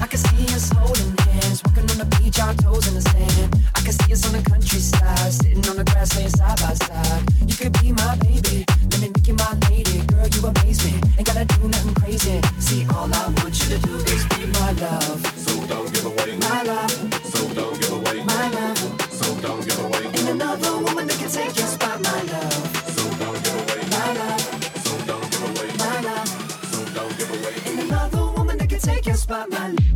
I can see us holding hands, walking on the beach, our toes in the sand. I can see us on the countryside, sitting on the grass, laying side by side. You could be my baby, let me make you my lady. Girl, you amaze me, ain't gotta do nothing crazy. See, all I want you to do is be my love. So don't give away my love. So don't give away my love. So don't give away. Ain't another woman that can take your spot, my love. So don't give away my love. So don't give away my love. So don't give away. Ain't another woman that can take your spot, my love.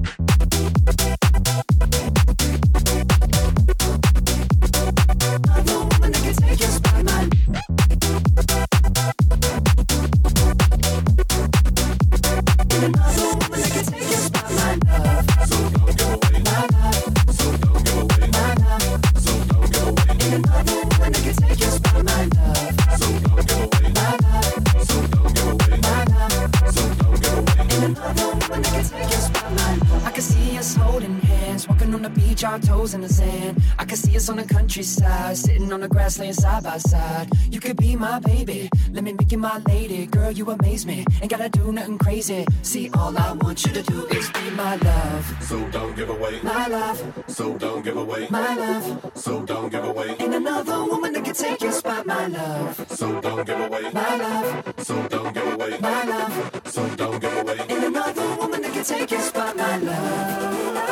Our toes in the sand. I can see us on the countryside, sitting on the grass, laying side by side. You could be my baby, let me make you my lady. Girl, you amaze me, ain't gotta do nothing crazy. See, all I want you to do is be my love. So don't give away my love. So don't give away my love. So don't give away. Ain't another woman that can take your spot, my love. So don't give away my love. So don't give away my love. So don't give away. Ain't another woman that can take your spot, my love.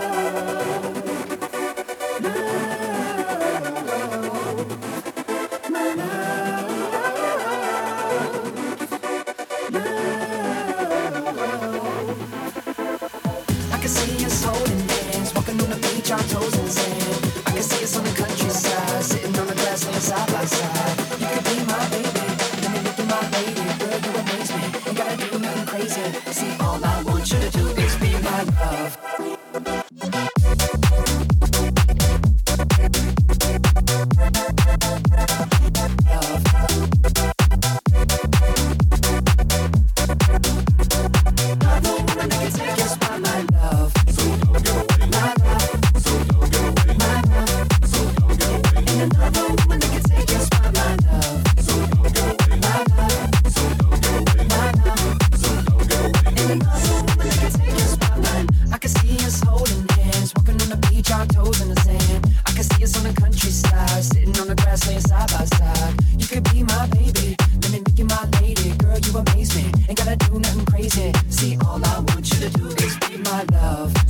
Our toes in the sand. I can see us on the countryside, sitting on the grass, laying side by side. You could be my baby, let me make you my lady. Girl, you amaze me, ain't gotta do nothing crazy. See, all I want you to do is be my love. See, all I want you to do is be my love.